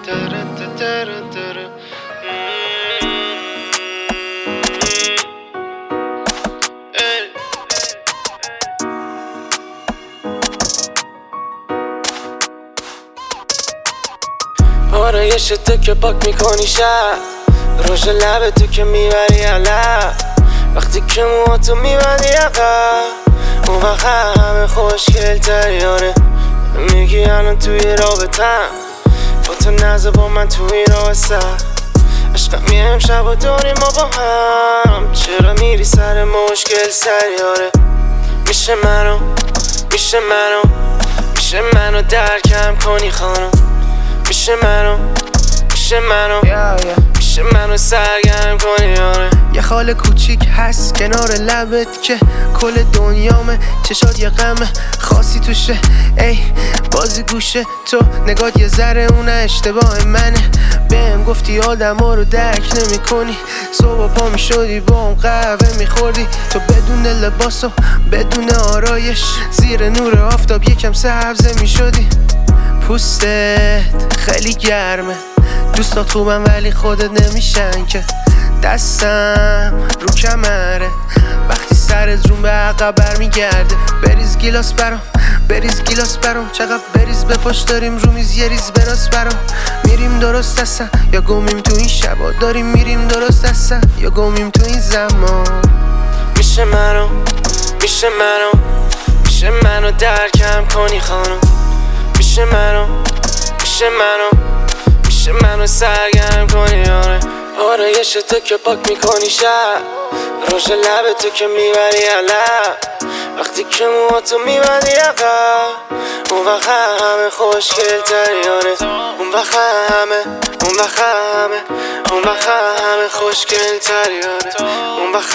آرایش تو که پاک میکنی شب، روش لب تو که میبری علب، وقتی که موهاتو میبندی عقب، اون وقت همه خوشگل تری. آره میگی الان توی رابطم، با تو نزه با من توی راسته، عشقم یه امشب و داریم ما با هم، چرا میری سر مشکل سری؟ آره میشه منو درکم کنی خانم، میشه منو سرگرم کنی. آره یه خال کوچیک هست کنار لبت که کل دنیامه، چشات یه غم خاصی توشه، ای بازی گوشه تو نگات یه ذره اونه اشتباه منه، بهم گفتی آدم ها رو درک نمی کنی، صبح پا می شدی با هم قهوه می خوردی، تو بدون لباس و بدون آرایش زیر نور آفتاب یکم سبزه می شدی، پوستت خیلی گرمه، دوستات خوبم ولی خودت نمیشن که، دستم رو کمره وقتی سرت روم به عقب برمیگرده، بریز گیلاس برام چقدر بریز به پشت داریم رو میز یه ریز براس برام، میریم درست هستن یا گمیم تو این شبا، داریم میریم درست هستن یا گمیم تو این زمان. میشه منو درکم کنی خانم، میشه منو سرگرم کنی. آره آرایش تو که پاک میکنی شب، روش لب تو که میبری علب، وقتی که موهاتو میبندی عقب، اون وقت همه خوشگل تری. آره اون وقت همه خوشگل تری. آره اون وقت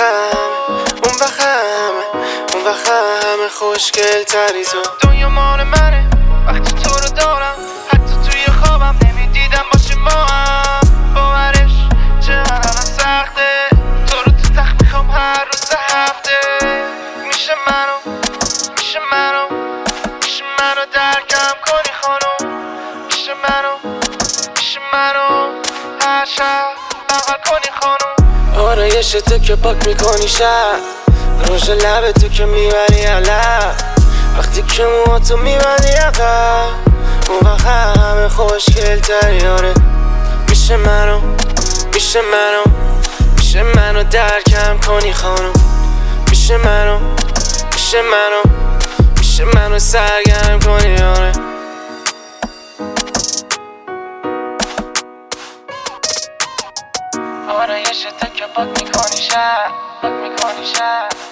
همه خوشگل تری. تو دنیا مال منه وقتی تو رو دارم، حتی توی خوابم نمیدیدم باشیم با هم، باورش چقدر سخته، تو رو تو تخت میخوام هر روز هفته، میشه منو درکم کنی خانم، میشه منو هر شب بغل کنی خانم. آرایش تو که پاک میکنی شب، روش لب تو که میبری علب، وقتی که موهاتو میبندی عقب، اون وقت همه خوشگل تری. آره میشه منو درکم کنی خانم، میشه منو سرگرم کنی. آره آرایش تو که پاک میکنی شب